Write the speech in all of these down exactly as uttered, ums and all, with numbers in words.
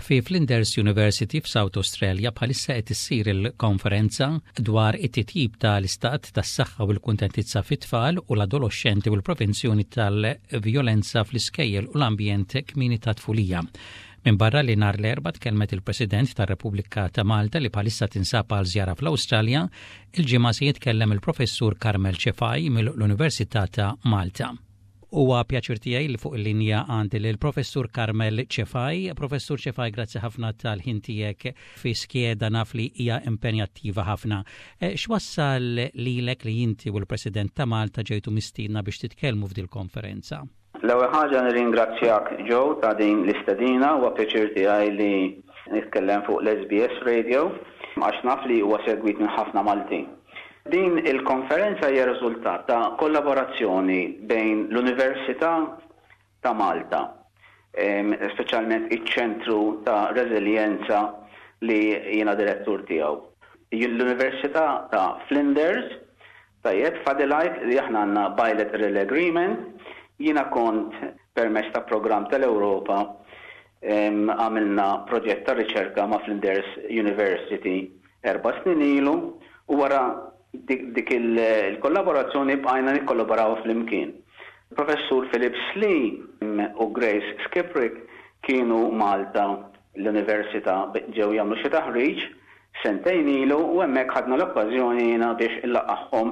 Fi Flinders University f'South Australia bħalissa qed issir il-konferenza dwar it-titjib tal-istat tas-saħħa u l-kuntentizza fit-tfal u l-adolescenti u l-prevenzjoni tal-vjolenza fl-iskejjel u l-ambjent kmieni ta' tfulija. Min barra li nhar l-erba' tkellmet il-President tar-Repubblika ta' Malta li bħalissa tinsab għal żjara fl-Awstralja, il-ġimgħa se jitkellem il-Professur Carmel Cefaj mill-Università ta' Malta. Huwa pjaċir tiegħi li fuq il-linja għandi lill-Professur Carmel Cefaj. Professur Cefaj, grazzi ħafna tal-ħin tiegħek fi skjeda naf li hija impenjattiva ħafna. X'wassal lilek li inti u l-President ta' Malta ġejtu mistiedna biex titkellmu f'dil konferenza? L-ewwel ħaġa nirringrazzjak Joe ta' din l-istedina, huwa pjaċir tiegħi li nitkellem fuq l-S B S Radio għax naf li huwa segwit minn ħafna Maltin. Din il-konferenza hija riżultat ta' kollaborazzjoni bejn l-Università ta' Malta, speċjalment iċ-ċentru ta' Reżiljenza li jiena direttur tiegħu. L-Università ta' Flinders, tajjeb fadilajt li aħna għandna bilateral agreement, jiena kont permezz ta' programm tal-Ewropa għamilna proġett ta' riċerka ma' Flinders University erba' snin ilu u wara dik il-kollaborazzjoni bqajna nikkollaboraw fl-imkien. Professur Philip Slee u Grace Skiprick kienu Malta l-Università ġew jagħmlu xi taħriġ sentejn ilu u hemmhekk ħadna l-okkażjoni jiena biex illaqgħhom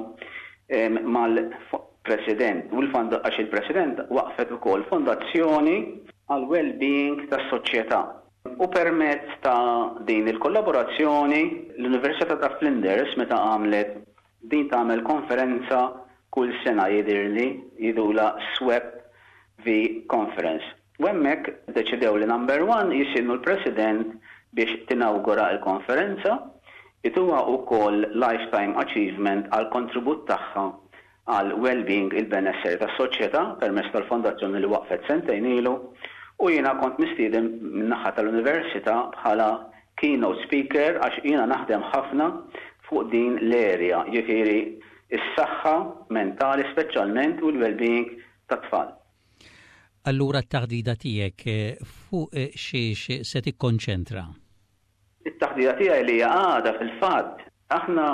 mal-President u l-għax il-President waqfet ukoll fondazzjoni għal well-being tas-soċjetà. U permezz ta' din il-kollaborazzjoni l-Università ta' Flinders meta għamlet din tagħmel konferenza kull sena jidirli jidula SWEP V Conference. U hemmhekk deċidew li number one jisilnu l-President biex tinawgura l-konferenza, ituha wkoll lifetime achievement għal kontribut tagħha għal well-being il-benesseri tas-soċjetà permezz tal-fondazzjoni li waqfet sentejn ilu. U jiena kont mistieden min-naħa tal-Università bħala keynote speaker għax jiena naħdem ħafna fuq din l-area, ġifieri is-saħħa mentali speċjalment u l-well-being tat-tfal. Allura t-taħdida tiegħek fuq xi se tikkonċentra? It-taħdida tiegħi li hija għada fil-fatt aħna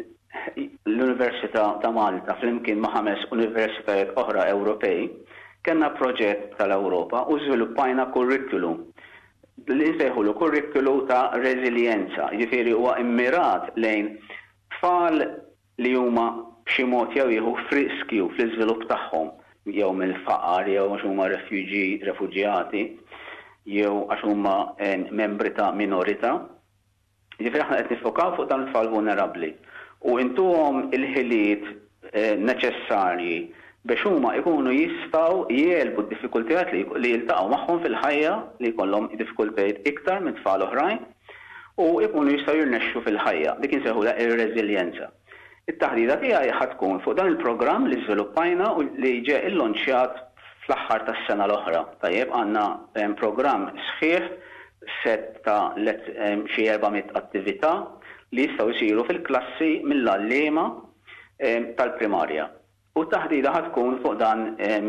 l-Università ta' Malta flimkien ma' ħames universitajiet oħra Ewropej kellna proġett tal-Ewropa u żviluppajna kurrikulum li nsejħulu kurrikulum ta' reżiljenza, jiġifieri huwa immirat lejn tfal li huma b'xi mod jew jieħu friskju fl-iżvilupp tagħhom jew mill-faqar jew għax huma refuġjati jew għax huma membri ta' minorità. Jiġifieri aħna qed nifokaw fuq dan it-tfal vulnerabbli u intuhom il-ħiliet neċessarji biex huma jkunu jistgħu jelbu d-diffikultajiet li jiltaqgħu magħhom fil-ħajja li jkollhom diffikultajiet iktar minn tfal oħrajn u jkunu jistgħu jirnexxu fil-ħajja. Dik insejħula ir-reżiljenza. It-taħdida tiegħi ħadd tkun fuq dan il-programm li żviluppajna u li ġie illonċjat fl-aħħar tas-sena l-oħra. Tajjeb għandna programm sħiħ set ta' xi erba'miet attività li jistgħu jsiru fil-klassi mill-għalliema tal-primarja. U taħdida ħad tkun fuq dan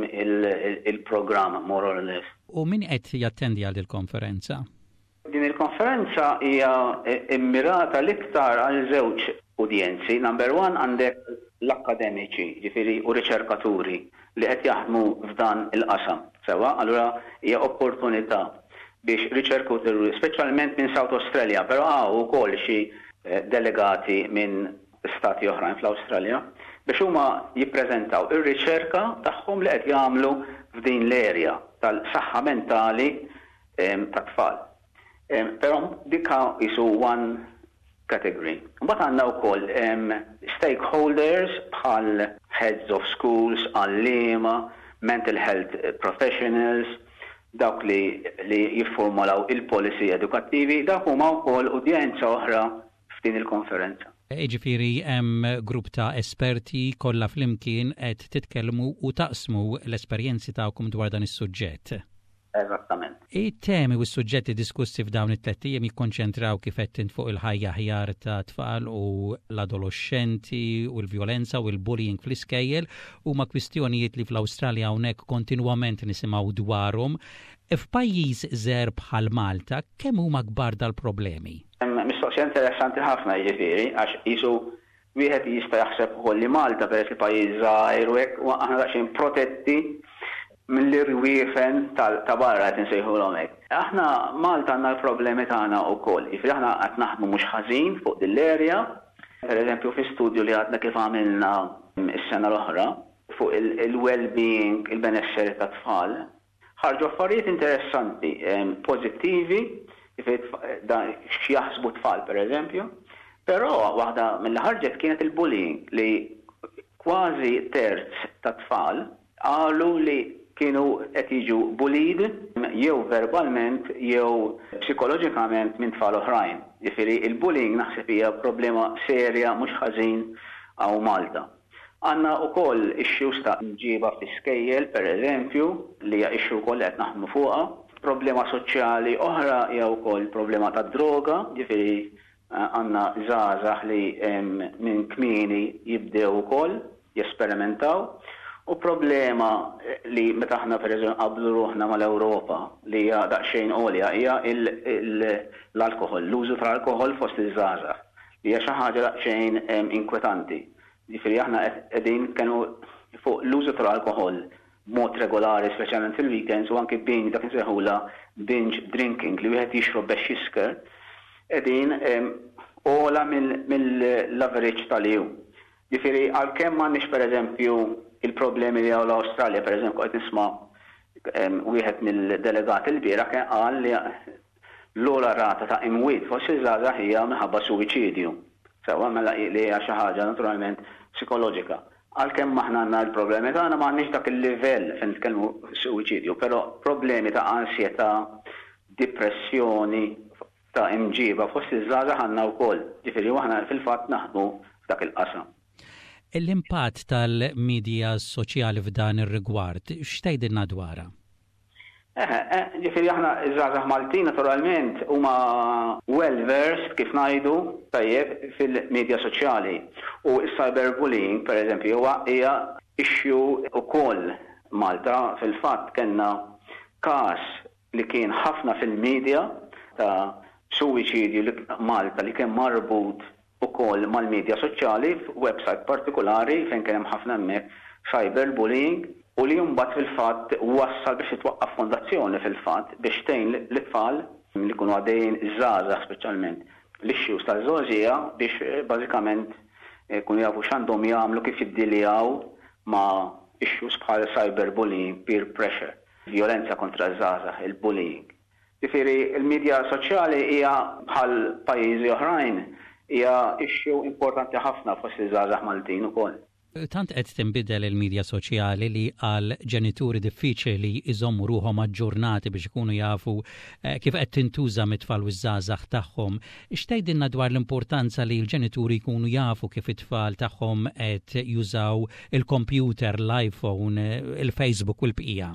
il-programm more or less. U min qed jattendi għal il-konferenza? Din il-konferenza hija immirata l-iktar għal żewġ udjenzi. Number one għandek l-akkademiċi, ġifieri u riċerkaturi li qed jaħdmu f'dan il-qasam. Sewa, allura hija opportunità biex riċerkaturi, speċjalment minn South Australia, però hawn ukoll xi delegati minn stati oħrajn fl-Awstralja biex huma jippreżentaw ir-riċerka tagħhom li qed jagħmlu f'din l-area tal-saħħa mentali tat-tfal. Però dikha isu one category. Mbagħad għandna wkoll stakeholders bħal heads of schools, għalliema, mental health professionals, dawk li li jiffurmulaw il-policy edukattivi, dak huma wkoll udjenza oħra f'din il-konferenza. Ġifieri hemm grupp ta' esperti kollha flimkien qed titkellmu u taqsmu l-esperjenzi tagħkom dwar dan is-suġġett. Eżattament. I-temi u s-suġġetti diskussi f'dawn it-tliet ijiem jikkonċentraw kif qed fuq il-ħajja ħjar ta' tfal u l-adolescenti u l-vjolenza u l-bullying fl-iskejjel huma kwistjonijiet li fl-Awstralja hawnhekk kontinwament nisimgħu dwarhom. F'pajjiż żgħir bħal Malta kemm huma kbar dal-problemi? Mistoqsija interessanti ħafna jiġifieri għax qisu wieħed jista' jaħseb ukoll li Malta peress li pajjiż żgħir u hekk aħna daqsxejn protetti mill-irwiefen ta' barra qed insejħulhom hekk. Aħna Malta għandna l-problemi tagħna wkoll. Jiġifieri aħna qed naħdmu mhux ħażin fuq dil-area. Pereżempju fi studju li għadna kif għamilna s-sena l-oħra fuq il-well-being, il-benesseri ta' tfal, ħarġu affarijiet interessanti, pożittivi, x'jaħsbu tfal pereżempju, però waħda mill ħarġet kienet il-bullying li kważi terz ta' tfal qalu li kienu qed jiġu bullied jew verbalment jew psikoloġikament minn tfal oħrajn. Jiġifieri il-bullying naħseb hija problema serja mhux ħażin għaw Malta. Għandna wkoll issues ta' imġiba fl-iskejjel pereżempju li hija issue wkoll qed naħdmu fuqha. Problema soċjali oħra hija wkoll problema ta' droga, jiġifieri għandna żgħażagħ li minn kmieni jibdew ukoll jesperimentaw. U problema li meta aħna pereżempju qablu ruħna mal-Ewropa li hija daqsxejn għolja hija l-alkoħol, l-użu tal-alkoħol fost iż-żgħażagħ li hija xi ħaġa daqsxejn inkwetanti. Jiġifieri aħna qegħdin kienu fuq l-użu tal-alkoħol b'mod regolari, speċjalment fil-weekends u anke binge dak insejħula binge drinking li wieħed jixrob biex jisker qegħdin ogħla mill-average tal-jum. Jiġifieri għalkemm m'għandniex pereżempju il-problemi li għaw l-Australja, per eżempju, għet nisma wieħed mill-delegati l-bira kien qal li l-ola rata ta' imwiet fost iż-żgħażagħ hija minħabba suwiċidju. Sewa mela li hija xi ħaġa naturalment psikoloġika. Għalkemm aħna għandna l-problemi tagħna m'għandniex dak il-livell fejn nitkellmu suwiċidju, però problemi ta' ansjetà, depressjoni, ta' imġiba fost iż-żgħażagħ għandna wkoll. Ġifieri aħna fil-fatt naħdmu f'dak il-qasam. L-impatt tal-medja soċjali f'dan ir-rigward, x'tgħidilna dwarha? Ġifieri aħna iż-żgħażagħ Maltin naturalment huma well versed kif ngħidu tajjeb fil-medja soċjali u s-cyberbullying pereżempju huwa hija issue ukoll Malta fil-fatt kellna każ li kien ħafna fil-medja ta' suwiċidju Malta li kien marbut ukoll mal-medja soċjali f'website partikolari fejn kien hemm ħafna hemmhekk cyberbullying u li mbagħad fil-fatt wassal biex itwaqqaf fondazzjoni fil-fatt biex tgħin l-tfal li jkunu għaddejjin iż-żgħażagħ speċjalment l-issues tal-żgħażagħ biex bażikament jkunu jafu x'għandhom jagħmlu kif jiddiljaw ma' issues bħal cyberbullying, peer pressure, violenza kontra żgħażagħ, il-bullying. Jiġifieri il-medja soċjali hija bħal pajjiżi oħrajn hija issue importanti ħafna fost iż-żgħażagħ Maltin ukoll. Tant qed tinbidel il-medja soċjali li għal ġenituri diffiċli jżommu ruhom aġġurnati biex ikunu jafu kif qed tintuża mit-tfal u żgħażagħ tagħhom. X'tgħidilna dwar l-importanza li l-ġenituri jkunu jafu kif it-tfal tagħhom qed jużaw il-computer, l-iPhone, il-Facebook u l-bqija?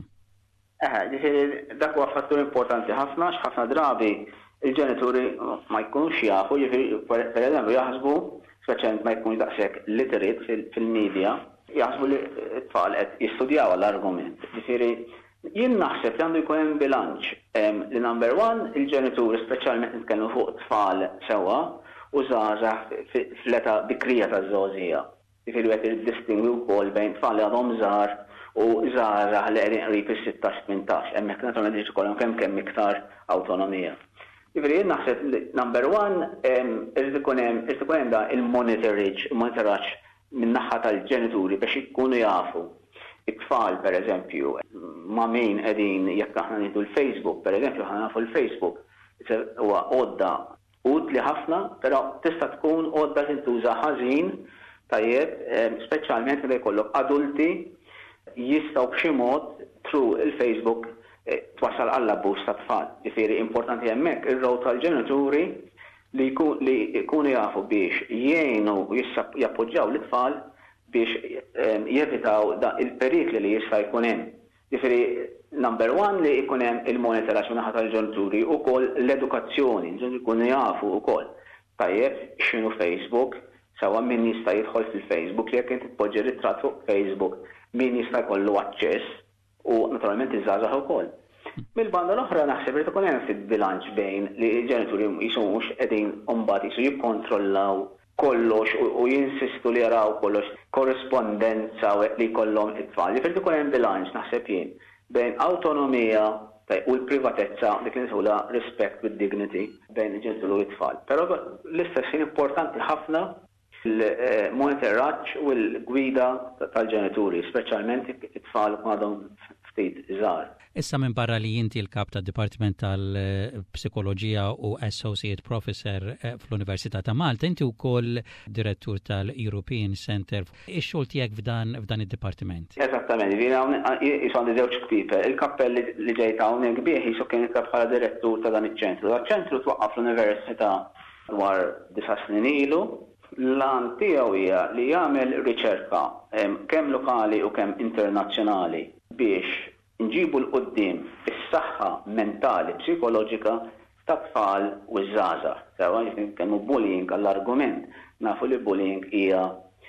Ġifieri dak huwa fattur importanti ħafna x'ħafna drabi il-ġenituri ma jkunux jafu, pereżempju jaħsbu, speċjalment ma jkunx daqshekk literate fil-medja, jaħsbu li t-tfal qed jistudjaw l-argument. Ġifieri jien naħseb li għandu jkun hemm bilanċ li number one il-ġenituri speċjalment nitkellmu fuq tfal sewwa u żgħażagħ fl-età bikrija taż-żgħażagħ. Ġifieri qed iddistingwi wkoll bejn tfal li għadhom żgħar u żgħażagħ li qegħdin qrib is-sittax tmintax, hemmhekk naturalment irid ikollhom kemm kemm iktar awtonomija. Ġifieri jien naħseb li number one irid ikun hemm da il-monitoraġġ, il-monitoraġġ min-naħa tal-ġenituri biex ikunu jafu it-tfal pereżempju ma' min qegħdin jekk aħna nieħdu l-Facebook, pereżempju aħna nafu l-Facebook huwa għodda utli ħafna, però tista' tkun għodda tintuża ħażin tajjeb, speċjalment meta jkollok adulti jistgħu b'xi mod through il-Facebook twassal għall-abbuż ta' tfal. Ġifieri importanti hemmhekk ir-rol tal-ġenituri li jkunu jafu biex jgħinu jappoġġjaw l-tfal biex jevitaw il-perikli li jista' jkun hemm. Ġifieri number one li jkun hemm il-monitoraġġ min-naħa tal-ġenituri wkoll l-edukazzjoni, jkunu jafu wkoll. Tajjeb x'inhu Facebook, sewa min jista' jidħol fil-Facebook li jekk inti tpoġġi ritratt fuq Facebook, min jista' jkollu aċċess u naturalment iż-żgħażagħ ukoll. Mill-banda l-oħra naħseb li tkun hemm fit-bilanċ bejn li l-ġenituri jisu mhux qegħdin mbagħad jisu jikkontrollaw kollox u jinsistu li jaraw kollox korrespondenza li jkollhom it-tfal. Ġifieri tkun hemm bilanċ naħseb jien bejn awtonomija u l-privatezza dik li nisula rispect with dignity bejn il-ġenituri u t-tfal. Però l-istess ħin importanti ħafna il-monitoraġġ u l-gwida tal-ġenituri, speċjalment it-tfal għadhom ftit iżgħar. Issa minn barra li inti l-kap ta' Dipartiment tal-Psikoloġija u Associate Professor fl-Università ta' Malta, inti wkoll direttur tal-European Center. Ix-xogħol tiegħek f'dan f'dan id-dipartiment? Eżattament, jisu għandi żewġ ktieb. Il-kappell li ġejt hawnhekk bih jisu kien bħala direttur ta' dan iċ-ċentru. Ċentru twaqqaf l-Università dwar disa' snin ilu. L-għan tiegħu hija li jagħmel riċerka kemm lokali u kemm internazzjonali biex nġibu l-qoddim is-saħħa mentali, psikoloġika ta' tfal u żgħażagħ. Sewa kemmu bullying għall-argument. Nafu li bullying hija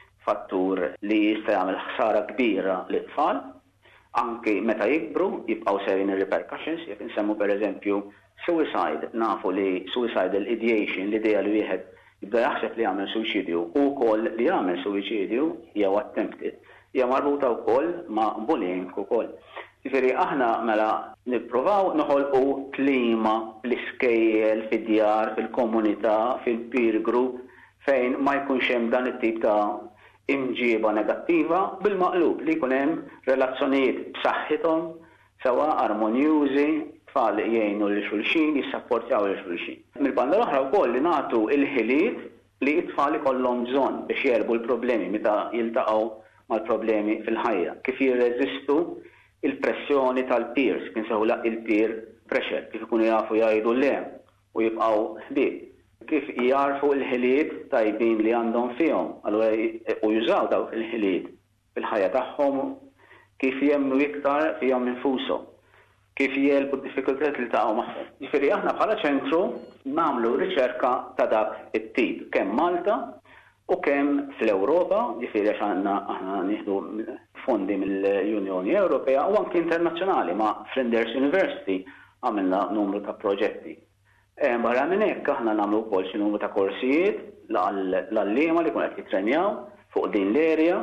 fattur li jista' jagħmel ħsara kbira lit-tfal, anke meta jikbru jibqgħu sejrin ir-repercussions, jekk insemmu pereżempju suicide, nafu li suicidal ideation, l-idea li wieħed jibda jaħseb li jagħmel suicidju u wkoll li jagħmel suicidju jew attempted hija marbuta wkoll ma' bullying ukoll. Ġifieri aħna mela nippruvaw noħolqu klima fl-iskejjel, fid-djar, fil-komunità, fil-peer group fejn ma jkunx hemm dan it-tip ta' imġiba negattiva bil-maqlub li jkun hemm relazzjonijiet b'saħħithom sewa armonjużi, tfal jgħinu lil xulxin, jissapportjaw lil xulxin. Mill-banda l-oħra wkoll li nagħtu l-ħiliet li t-tfal ikollhom bżonn biex jerbu l-problemi meta jiltaqgħu mal-problemi fil-ħajja, kif jirreżistu il-pressjoni tal-peers, kien sewla il-peer pressure, kif ikunu jafu jgħidu le u jibqgħu ħbieb, kif jarfu l-ħiliet tajbin li għandhom fihom, allura u jużaw dawk il-ħiliet fil-ħajja tagħhom, kif jemmnu iktar fihom infushom, kif jelbu d-diffikultajiet li taqgħu magħhom. Ġifieri aħna bħala ċentru nagħmlu riċerka ta' dak it-tip kemm Malta u kemm fl-Ewropa, ġifieri għax għandna aħna nieħdu fondi mill-Unjoni Ewropea u anke internazzjonali ma' Flinders University għamilna numru ta' proġetti. Barra minn hekk aħna nagħmlu wkoll xi numru ta' korsijiet l-għalliema li jkunu qed jitrenjaw fuq din l-area.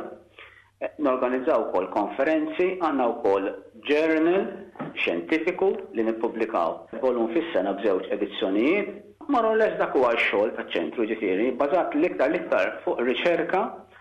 Norganizzaw ukoll konferenzi, għandna wkoll journal xjentifiku li nippubblikaw volum fis-sena b'żewġ edizzjonijiet. Marru les dak huwa x-xogħol taċ-ċentru ġifieri, bażat l-iktar l-iktar fuq riċerka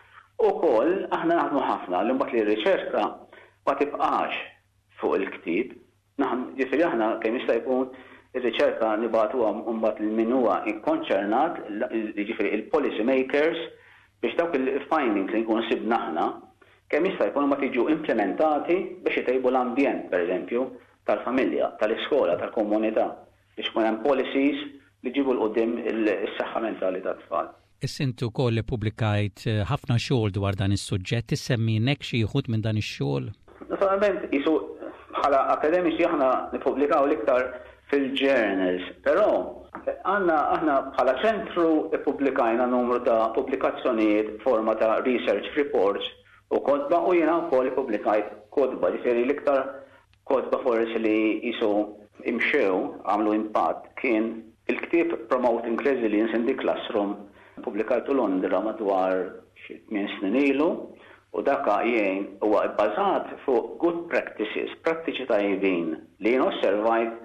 ukoll aħna naħdmu ħafna li mbagħad li r-riċerka ma tibqax fuq il-ktieb. Ġifieri aħna kemm jista' jkun ir-riċerka nibagħtuha mbagħad lil min huwa ikkonċernat, ġifieri il-policy makers biex dawk il-findings li nkunu sibna aħna kemm jista' jkunu ma tiġu implementati biex itejbu l-ambjent pereżempju tal-familja, tal-iskola, tal-komunità biex kun hemm policies li ġibu l-qudiem is-saħħa mentali tat-tfal. Issintu koll pubblikajt ħafna xogħol dwar dan is-suġġett, issemmi nek xi jħud minn dan ix-xogħol? Naturalment isu bħala akademiċi aħna nippubblikaw l-iktar fil-journals, però għandna aħna bħala ċentru ippubblikajna numru ta' pubblikazzjonijiet forma ta' research reports u kodba u jiena wkoll ippubblikajt kodba, ġifieri l-iktar kodba forsi li isu imxew għamlu impatt kien il-ktieb Promoting Resilience in the Classroom pubblikajtu Londra madwar xi tmien snin ilu u daka jgħin huwa bbażat fuq good practices, prattiċi tajbin li jien osservajt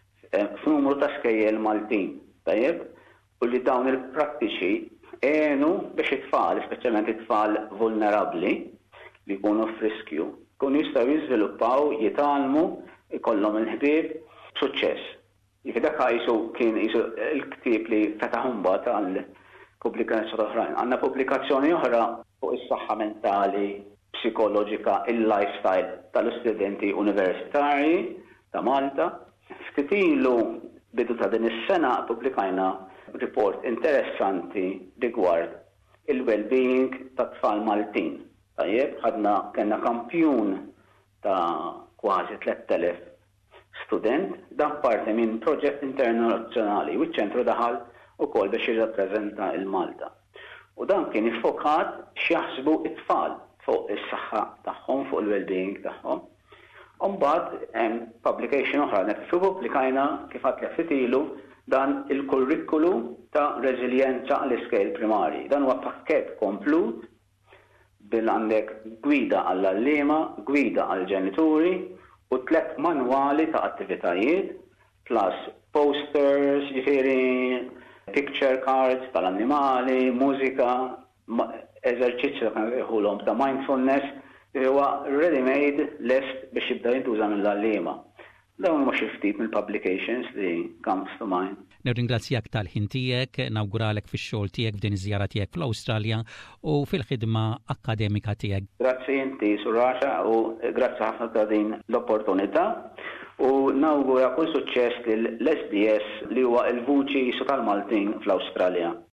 f'numru ta' skejjel Maltin, tajjeb, u li dawn il-prattiċi għenu biex it-tfal, speċjalment it-tfal vulnerabbli li jkunu f'riskju, jkunu jistgħu jiżviluppaw, jitalmu, ikollhom il-ħbieb b'suċċess. Jekk dak jisu kien jisu il-ktieb li fetaħ imbagħad għal pubblikazzjoni oħrajn. Għandna pubblikazzjoni oħra fuq is-saħħa mentali, psikoloġika, il-lifestyle tal-istudenti universitarji ta' Malta. Ftit ilu bidu ta' din is-sena pubblikajna report interessanti rigward il-well-being ta' tfal Maltin. Tajjeb, ħadna kellna kampjun ta' kważi tliet elef student, dan parti minn proġett internazzjonali u ċ-ċentru daħal ukoll biex jirrappreżenta il-Malta. U dan kien iffokat x'jaħsbu it-tfal fuq is-saħħa tagħhom, fuq il-well-being tagħhom. Mbagħad hemm publication oħra nek pubblikajna kif għad ftit ilu dan il-kurrikulu ta' reżiljenza għall-iskejl primari. Dan huwa pakkett komplut bil-għandek gwida għall-allima, gwida għall-ġenituri u tlet manwali ta' attivitajiet plus posters, ġifieri picture cards tal-annimali, mużika, eżerċizzju kan jħulhom ta' mindfulness, huwa ready-made lest biex jibda jintuża mill-allima. Dawn huma xi ftit mill-publications li comes to mind. Nirringrazzjak tal-ħin tiegħek, nawguralek fix-xogħol tiegħek f'din iż-żjara tiegħek fl-Awstralja u fil-ħidma akkademika tiegħek. Grazzi inti Suraxa u grazzi ħafna ta' din l-opportunità u nawgura kull suċċess lill-S B S li huwa l-vuċi tal-Maltin fl-Awstralja.